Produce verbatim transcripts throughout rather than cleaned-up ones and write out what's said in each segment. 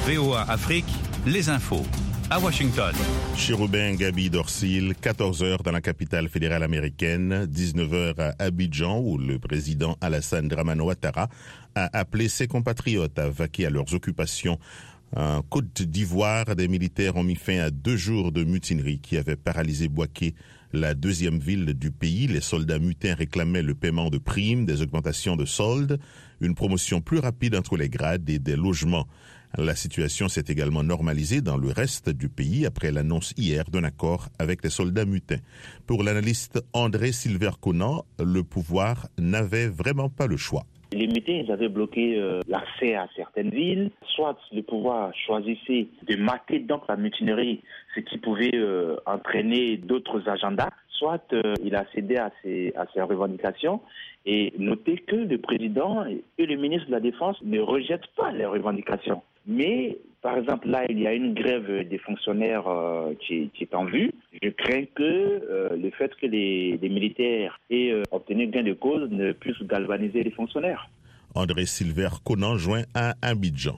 V O A Afrique, les infos. À Washington. Chérubin Gaby Dorsil, quatorze heures dans la capitale fédérale américaine, dix-neuf heures à Abidjan, où le président Alassane Dramane Ouattara a appelé ses compatriotes à vaquer à leurs occupations. En Côte d'Ivoire, des militaires ont mis fin à deux jours de mutinerie qui avaient paralysé Bouaké, la deuxième ville du pays. Les soldats mutins réclamaient le paiement de primes, des augmentations de soldes, une promotion plus rapide entre les grades et des logements. La situation s'est également normalisée dans le reste du pays après l'annonce hier d'un accord avec les soldats mutins. Pour l'analyste André Silver-Conan, le pouvoir n'avait vraiment pas le choix. Les mutins, ils avaient bloqué euh, l'accès à certaines villes. Soit le pouvoir choisissait de mater donc la mutinerie, ce qui pouvait euh, entraîner d'autres agendas, soit euh, il a cédé à ses, à ses revendications. Et notez que le président et le ministre de la Défense ne rejettent pas les revendications. Mais, par exemple, là, il y a une grève des fonctionnaires euh, qui, qui est en vue. Je crains que euh, le fait que les, les militaires aient euh, obtenu gain de cause ne puisse galvaniser les fonctionnaires. André Silver-Conan joint à Abidjan.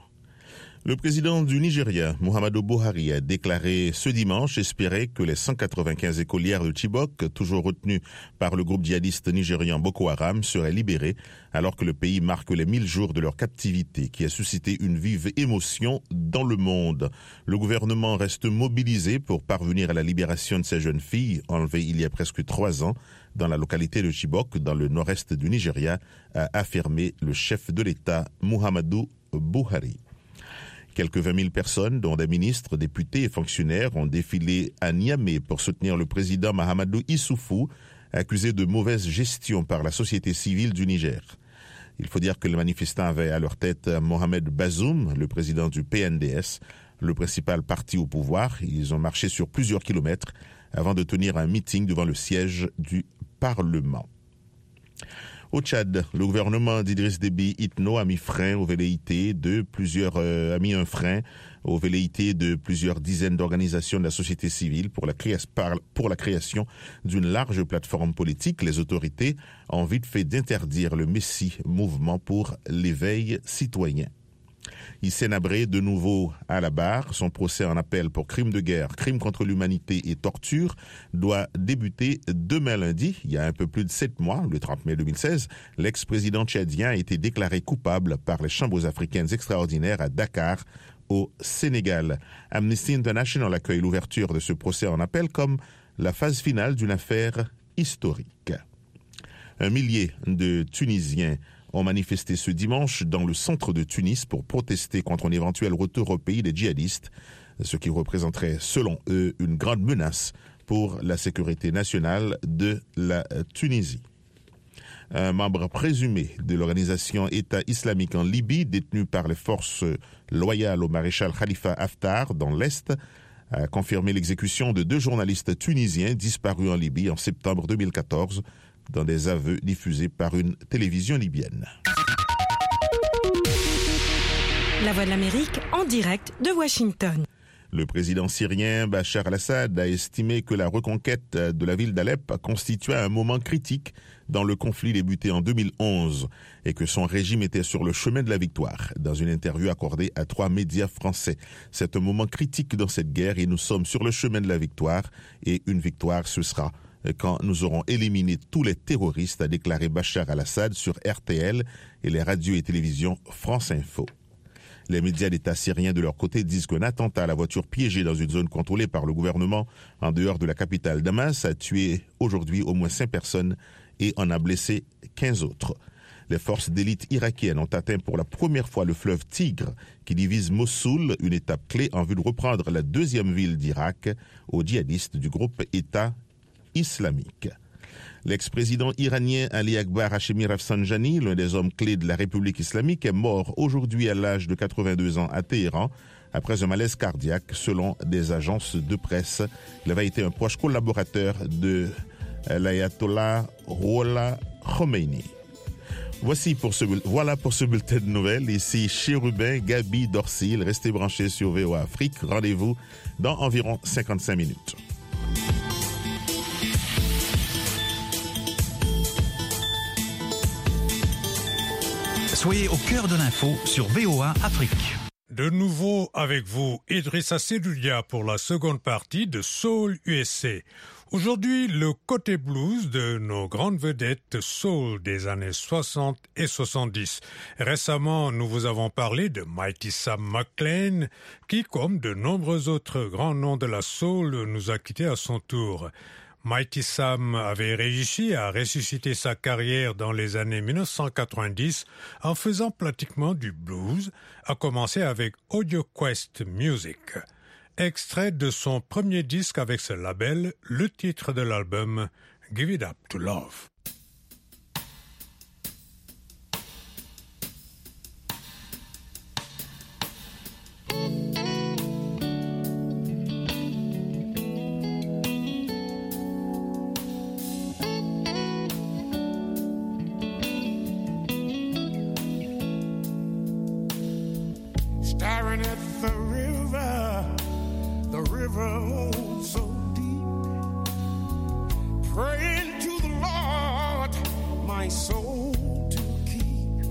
Le président du Nigeria, Muhammadu Buhari, a déclaré ce dimanche espérer que les cent quatre-vingt-quinze écolières de Chibok, toujours retenues par le groupe djihadiste nigérian Boko Haram, seraient libérées, alors que le pays marque les mille jours de leur captivité, qui a suscité une vive émotion dans le monde. Le gouvernement reste mobilisé pour parvenir à la libération de ces jeunes filles, enlevées il y a presque trois ans, dans la localité de Chibok, dans le nord-est du Nigeria, a affirmé le chef de l'État, Muhammadu Buhari. Quelques vingt mille personnes, dont des ministres, députés et fonctionnaires, ont défilé à Niamey pour soutenir le président Mahamadou Issoufou, accusé de mauvaise gestion par la société civile du Niger. Il faut dire que les manifestants avaient à leur tête Mohamed Bazoum, le président du P N D S, le principal parti au pouvoir. Ils ont marché sur plusieurs kilomètres avant de tenir un meeting devant le siège du Parlement. Au Tchad, le gouvernement d'Idriss Déby Itno a mis frein aux velléités de plusieurs euh, a mis un frein aux velléités de plusieurs dizaines d'organisations de la société civile pour la, créa- par, pour la création d'une large plateforme politique. Les autorités ont vite fait d'interdire le Messie, mouvement pour l'éveil citoyen. Hissène Habré, de nouveau à la barre. Son procès en appel pour crimes de guerre, crimes contre l'humanité et torture doit débuter demain lundi. Il y a un peu plus de sept mois, le trente mai deux mille seize, l'ex-président tchadien a été déclaré coupable par les chambres africaines extraordinaires à Dakar, au Sénégal. Amnesty International accueille l'ouverture de ce procès en appel comme la phase finale d'une affaire historique. Un millier de Tunisiens ont manifesté ce dimanche dans le centre de Tunis pour protester contre un éventuel retour au pays des djihadistes, ce qui représenterait, selon eux, une grande menace pour la sécurité nationale de la Tunisie. Un membre présumé de l'organisation État islamique en Libye, détenu par les forces loyales au maréchal Khalifa Haftar dans l'Est, a confirmé l'exécution de deux journalistes tunisiens disparus en Libye en septembre deux mille quatorze, dans des aveux diffusés par une télévision libyenne. La Voix de l'Amérique en direct de Washington. Le président syrien Bachar al-Assad a estimé que la reconquête de la ville d'Alep constituait un moment critique dans le conflit débuté en deux mille onze et que son régime était sur le chemin de la victoire. Dans une interview accordée à trois médias français, c'est un moment critique dans cette guerre et nous sommes sur le chemin de la victoire et une victoire ce sera quand nous aurons éliminé tous les terroristes, a déclaré Bachar al-Assad sur R T L et les radios et télévisions France Info. Les médias d'État syriens, de leur côté, disent qu'un attentat à la voiture piégée dans une zone contrôlée par le gouvernement en dehors de la capitale Damas a tué aujourd'hui au moins cinq personnes et en a blessé quinze autres. Les forces d'élite irakiennes ont atteint pour la première fois le fleuve Tigre, qui divise Mossoul, une étape clé en vue de reprendre la deuxième ville d'Irak aux djihadistes du groupe État islamique. L'ex-président iranien Ali Akbar Hashemi Rafsanjani, l'un des hommes clés de la République islamique, est mort aujourd'hui à l'âge de quatre-vingt-deux ans à Téhéran après un malaise cardiaque, selon des agences de presse. Il avait été un proche collaborateur de l'ayatollah Ruhollah Khomeini. Voici pour ce, voilà pour ce bulletin de nouvelles. Ici Chérubin Gaby Dorsil. Restez branchés sur V O A Afrique. Rendez-vous dans environ cinquante-cinq minutes. Soyez au cœur de l'info sur V O A Afrique. De nouveau avec vous, Idrissa Seloudia pour la seconde partie de Soul U S A. Aujourd'hui, le côté blues de nos grandes vedettes soul des années soixante et soixante-dix. Récemment, nous vous avons parlé de Mighty Sam McClain, qui, comme de nombreux autres grands noms de la soul, nous a quittés à son tour. Mighty Sam avait réussi à ressusciter sa carrière dans les années mille neuf cent quatre-vingt-dix en faisant pratiquement du blues, à commencer avec Audio Quest Music. Extrait de son premier disque avec ce label, le titre de l'album « Give It Up to Love ». Staring at the river, the river oh so deep, praying to the Lord my soul to keep,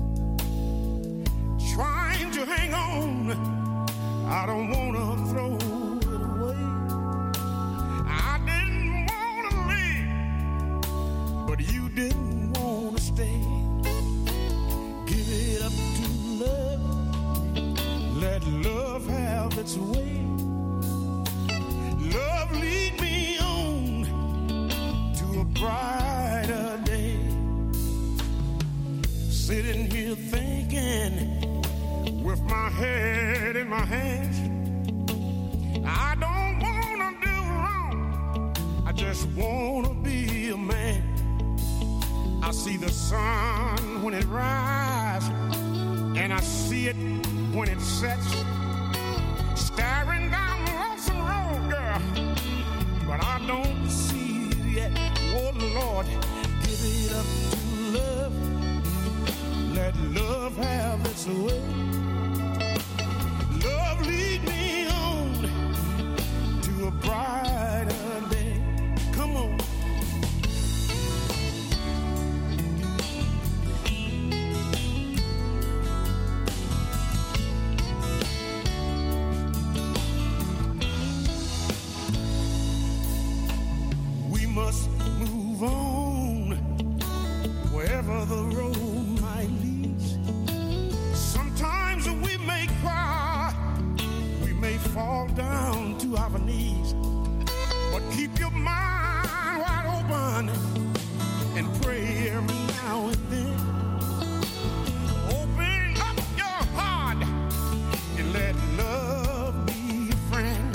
trying to hang on, I don't want to throw it away, I didn't want to leave, but you didn't want to stay, give it up to love, let love have its way. Love lead me on to a brighter day. Sitting here thinking with my head in my hands. I don't want to do wrong. I just want to be a man. I see the sun when it rises, and I see it when it sets, staring down the lonesome road, girl, but I don't see it yet. Oh Lord, give it up to love, let love have its way. Love lead me on to a brighter day. Come on. Must move on wherever the road might lead. Sometimes we may cry, we may fall down to our knees, but keep your mind wide open and pray every now and then. Open up your heart and let love be your friend.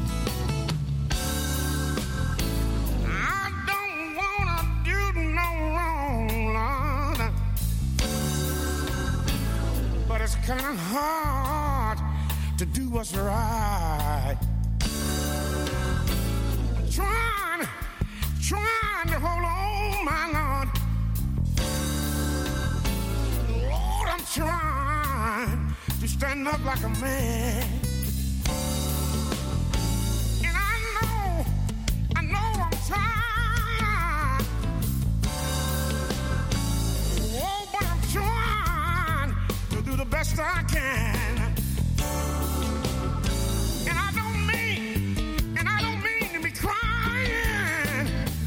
It's kind of hard to do what's right. Trying, trying to hold on, my Lord. Lord, I'm trying to stand up like a man. And I know, I know I'm trying. Oh, but I'm trying to do the best I can. And I don't mean, and I don't mean to be crying.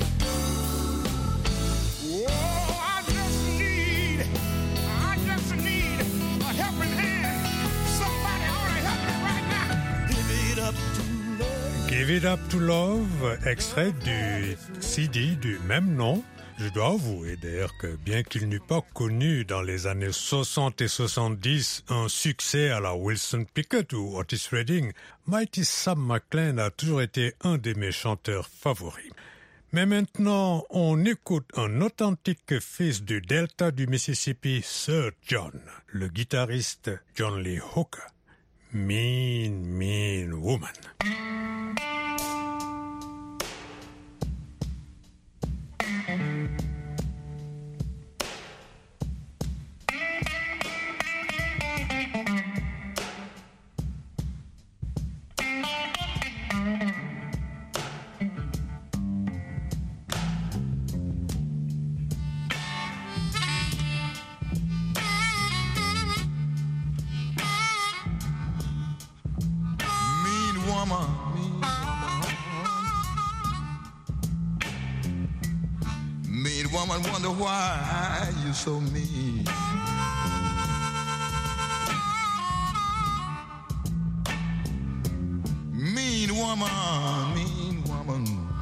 Oh, I just need, I just need a helping hand. Somebody ought to help me right now. Give it up to love. Give It Up to Love, extrait du C D du même nom. Je dois avouer d'ailleurs que bien qu'il n'eût pas connu dans les années soixante et soixante-dix un succès à la Wilson Pickett ou Otis Redding, Mighty Sam McClain a toujours été un de mes chanteurs favoris. Mais maintenant, on écoute un authentique fils du delta du Mississippi, Sir John, le guitariste John Lee Hooker. Mean, Mean Woman. woman, mean woman. Mean woman, wonder why you so mean. Mean woman, mean woman.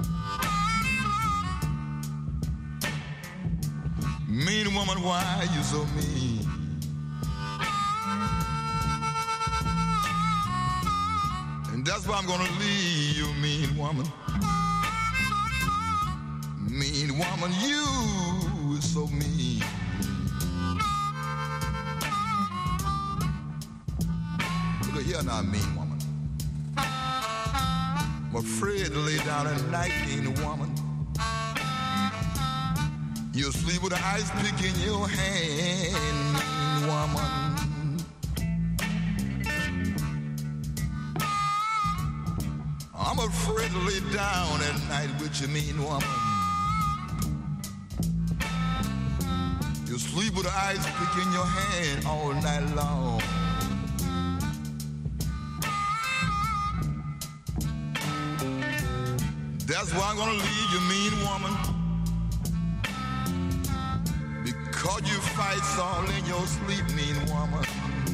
Mean woman, why you so mean? And that's why I'm gonna leave you, mean woman. Mean woman, you is so mean. Look at here now, mean woman. I'm afraid to lay down at night, mean woman. You'll sleep with an ice pick in your hand, mean woman. I'm afraid to lay down at night with you, mean woman. You'll sleep with an ice pick in your hand all night long. That's why I'm gonna leave you, mean woman. Because you fight all in your sleep, mean woman.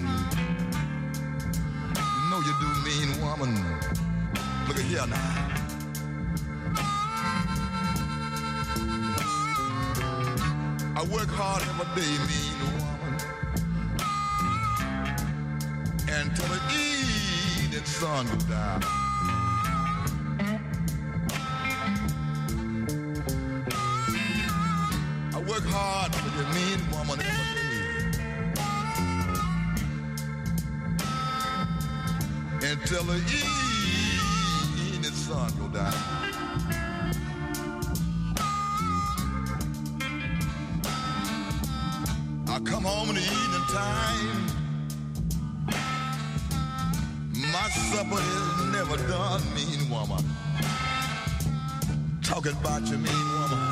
You know you do, mean woman. Look at here now. I work hard every day, mean woman. Until the evening sun goes down. I work hard for you, mean woman, every day. Until the evening sun go down. I come home in the evening time. My supper is never done, mean woman. Talking about you, mean woman.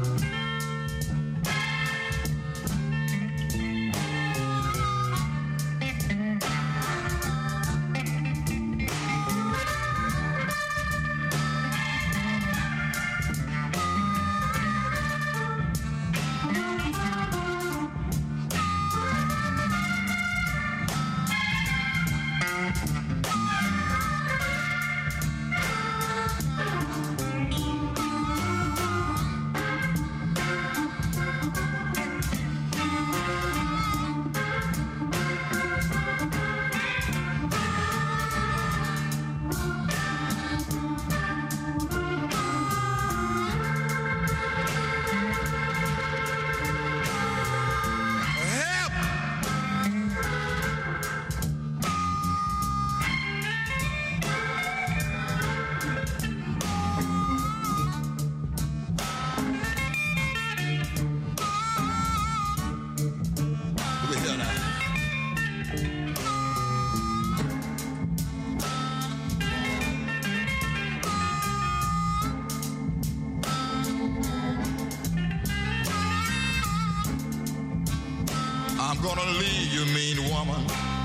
I'm gonna leave you, mean woman.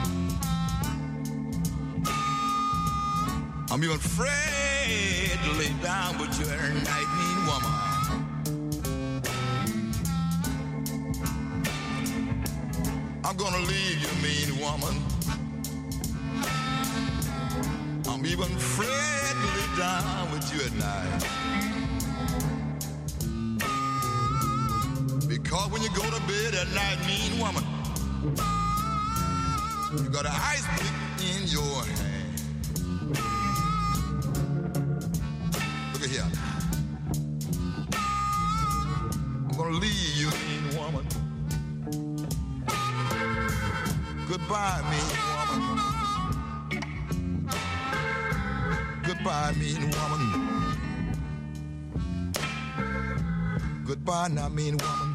I'm even afraid to lay down with you every night, mean woman. I'm gonna leave you, mean woman. I'm even afraid to lay down with you at night. Because when you go to bed at night, mean woman, you got an ice pick in your hand. Look at here. I'm gonna leave you, mean woman. Goodbye, mean woman. Goodbye, mean woman. Goodbye now, mean woman.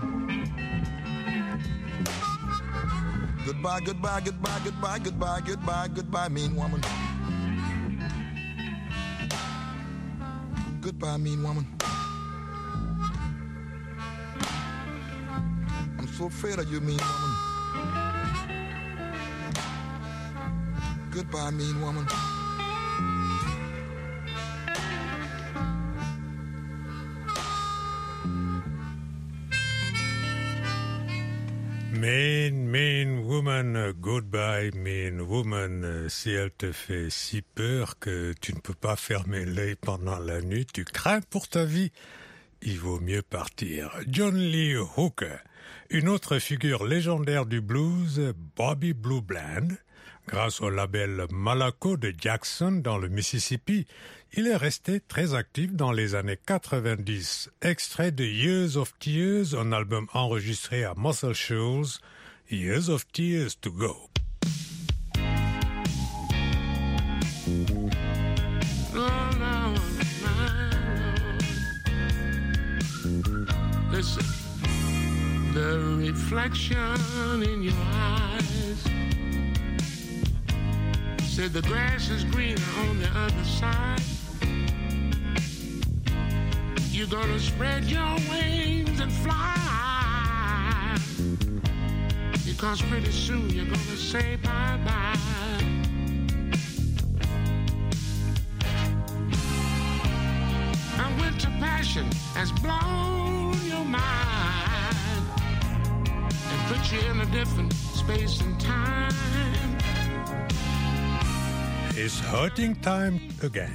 Goodbye, goodbye, goodbye, goodbye, goodbye, goodbye, goodbye, mean woman. Goodbye, mean woman. I'm so afraid of you, mean woman. Goodbye, mean woman. Mean, mean woman, goodbye, mean woman. Si elle te fait si peur que tu ne peux pas fermer l'œil pendant la nuit, tu crains pour ta vie, il vaut mieux partir. John Lee Hooker, une autre figure légendaire du blues, Bobby Blue Bland. Grâce au label Malaco de Jackson dans le Mississippi, il est resté très actif dans les années quatre-vingt-dix. Extrait de Years of Tears, un album enregistré à Muscle Shoals, Years of Tears to Go. Listen, the reflection in your eyes said the grass is greener on the other side. You're gonna spread your wings and fly, because pretty soon you're gonna say bye-bye. And winter passion has blown your mind and put you in a different space and time. It's hurting time again.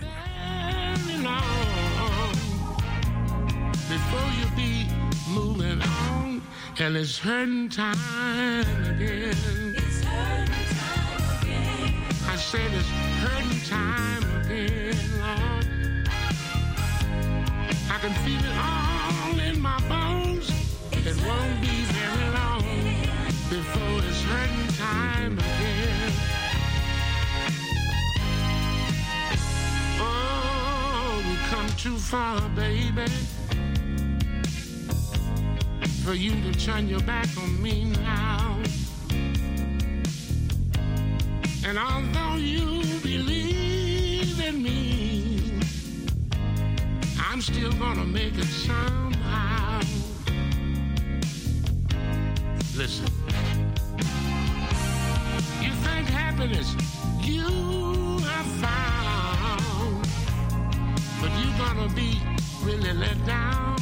Before you be moving on, and it's hurting time again. It's hurting time again. I said it's hurting time again, Lord. I can feel it all in my bones. It won't be very long before it's hurting time again. Oh, we come too far, baby, for you to turn your back on me now. And although you believe in me, I'm still gonna make it somehow. Listen, you think happiness you have found, but you're gonna be really let down.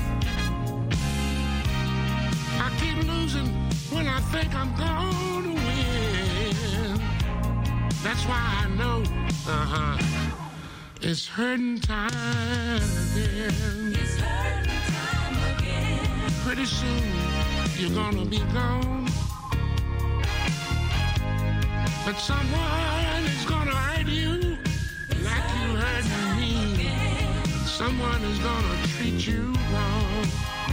I keep losing when I think I'm gonna win. That's why I know, uh-huh, it's hurting time again. It's hurting time again. Pretty soon you're gonna be gone, but someone is gonna hurt you like you hurt me. Someone is gonna treat you wrong.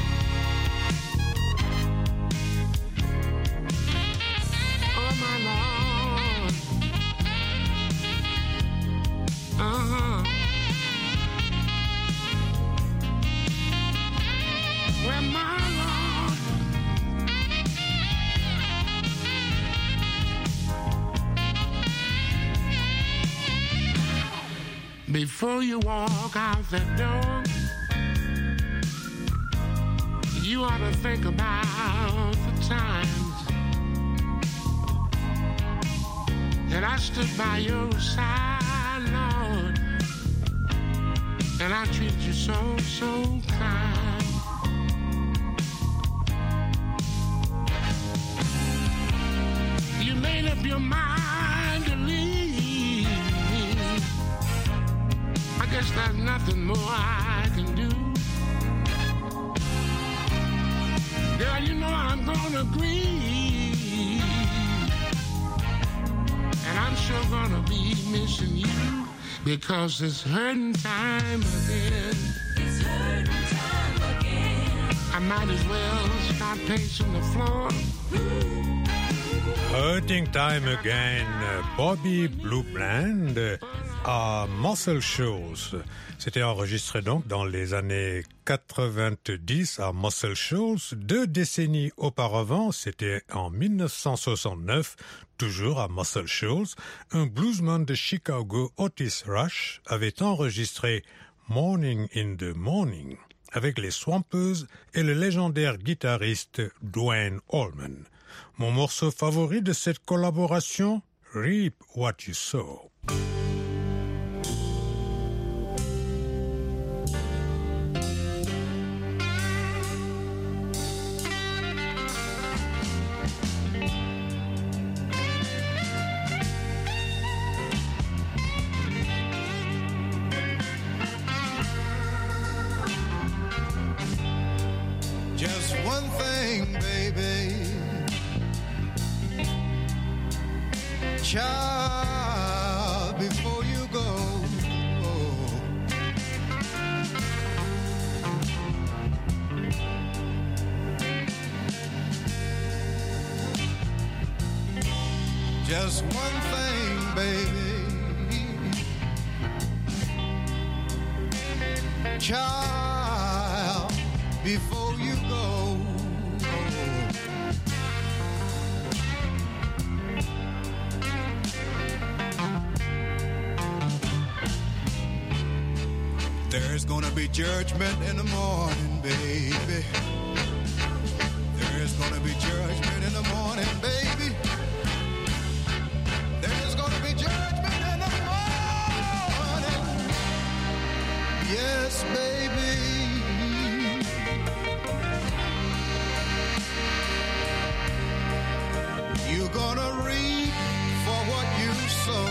Uh-huh. Well, my Lord, before you walk out the door, you ought to think about the times that I stood by your side, Lord, and I treated you so, so kind. You made up your mind to leave me. I guess there's nothing more I can do. Girl, you know I'm gonna grieve, and I'm sure gonna be missing you, because it's hurting time again. It's hurting time again. I might as well start pacing the floor. Hurting time again, Bobby Blue Bland à Muscle Shoals. C'était enregistré donc dans les années quatre-vingt-dix à Muscle Shoals. Deux décennies auparavant, c'était en mille neuf cent soixante-neuf, toujours à Muscle Shoals, un bluesman de Chicago, Otis Rush, avait enregistré Morning in the Morning avec les Swampers et le légendaire guitariste Duane Allman. Mon morceau favori de cette collaboration, Reap What You Sow. before you go. Just one thing, baby. Child, before you go. There's gonna be judgment in the morning, baby. There's gonna be judgment in the morning, baby. There's gonna be judgment in the morning. Yes, baby. You're gonna reap for what you sow.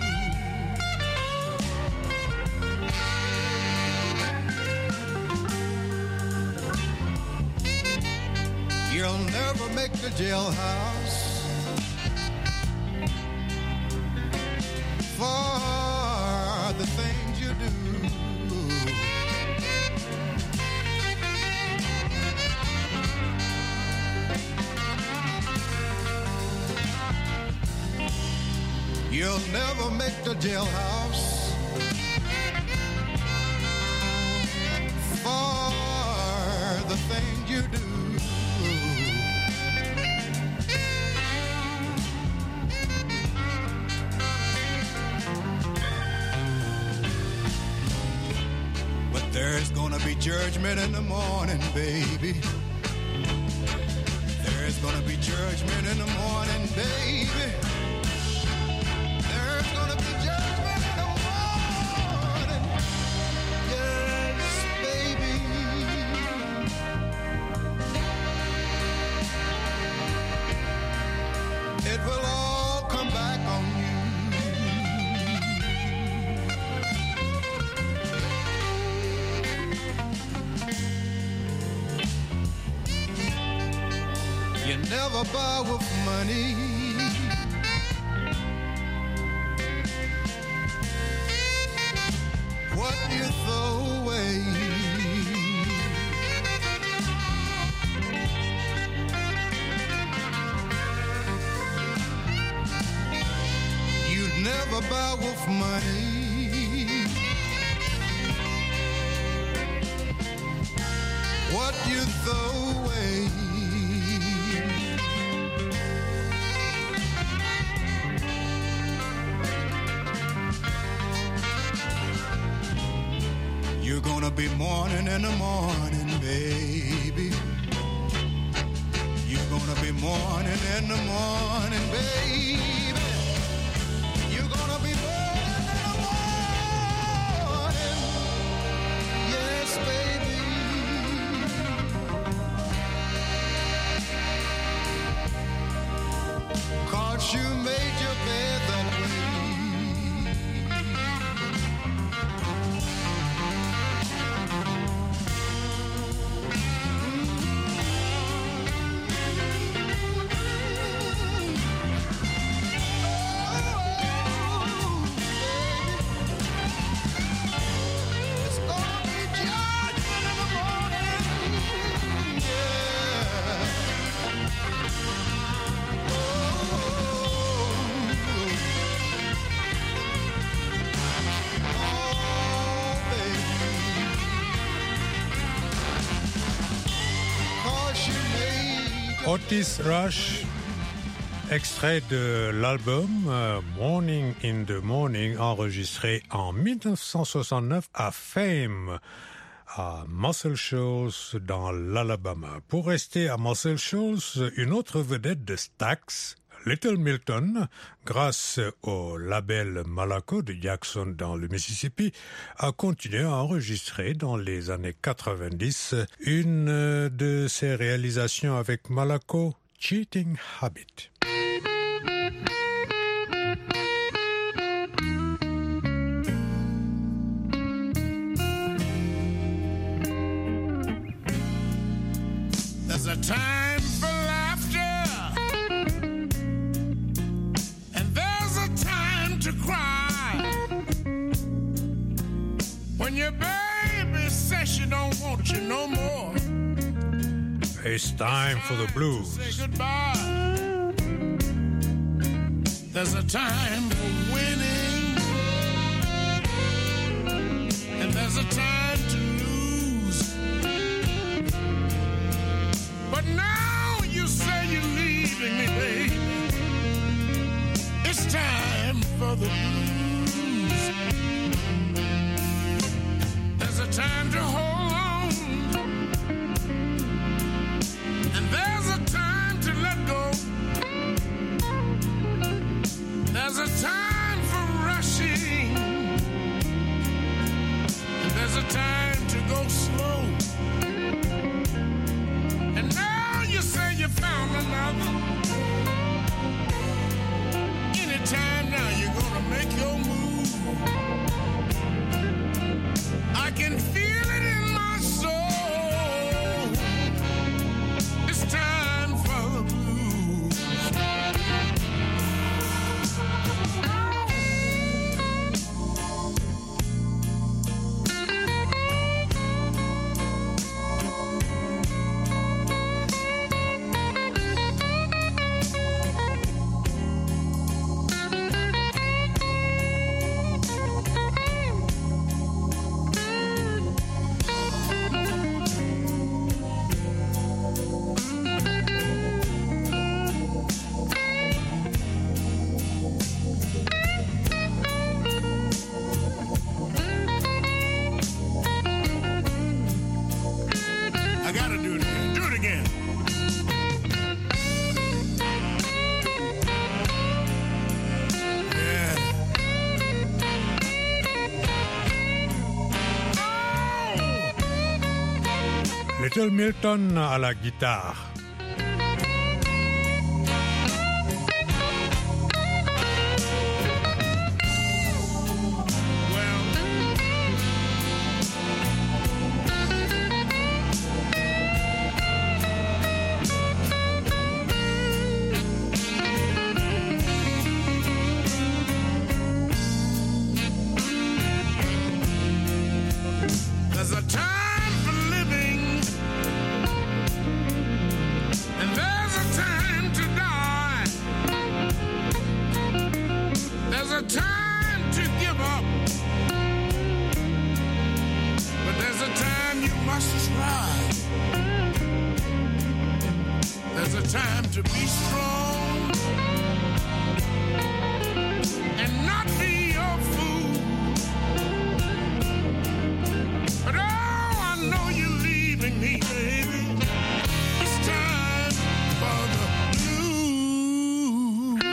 You'll never make the jailhouse for the things you do. You'll never make the jailhouse for the things you do. There's gonna be judgment in the morning, baby. There's gonna be judgment in the morning, baby. There's gonna be judgment in the morning. Yes, baby. It will all come back on you. You never buy with money. What you throw away. You never buy with money. What you throw away. You're gonna be mourning in the morning, baby. You're gonna be mourning in the morning, baby. You're gonna be mourning in the morning. Yes, baby. Cause you made your bed that way. Otis Rush, extrait de l'album uh, Morning in the Morning, enregistré en dix-neuf cent soixante-neuf à Fame, à Muscle Shoals dans l'Alabama. Pour rester à Muscle Shoals, une autre vedette de Stax, Little Milton, grâce au label Malaco de Jackson dans le Mississippi, a continué à enregistrer dans les années quatre-vingt-dix une de ses réalisations avec Malaco, Cheating Habit. There's a time for laughter, and there's a time to cry. When your baby says she don't want you no more, It's time for the blues. say goodbye. There's a time for winning, and there's a time to lose. But now you say you're leaving me, baby. It's time for the blues. There's a time to hold on, and there's a time to let go. There's a time for rushing, and there's a time to go slow. And now you say you found another. Anytime now you're gonna make your move. I can feel it in my soul. It's time for the blues. I gotta do it again. Do it again. Yeah. Oh! Little Milton à la guitare. Well, there's a time for living, and there's a time to die. There's a time to give up, but there's a time you must try. There's a time to be strong and not be a fool. But oh, I know you're leaving me, baby. It's time for the blues.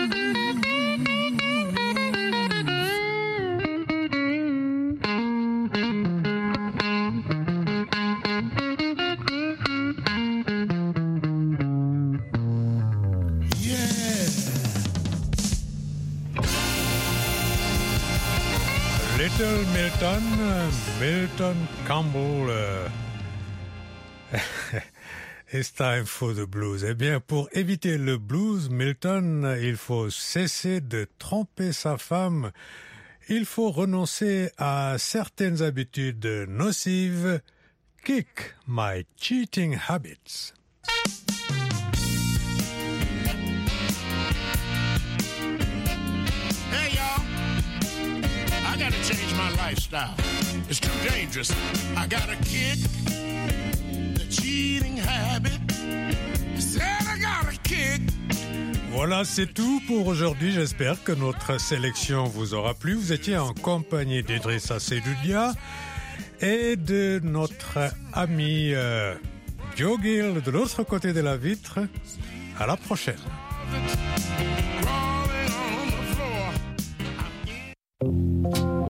Yeah. Little Milton, euh, Milton Campbell. euh, It's time for the blues. Eh bien, pour éviter le blues, Milton, il faut cesser de tromper sa femme. Il faut renoncer à certaines habitudes nocives. Kick my cheating habits. Hey, y'all. I gotta change my lifestyle. It's too dangerous. I gotta kick the cheating habit. I said I gotta kick. Voilà, c'est tout pour aujourd'hui. J'espère que notre sélection vous aura plu. Vous étiez en compagnie d'Idrissa Seydoudia et de notre ami euh, Joe Gill de l'autre côté de la vitre. À la prochaine.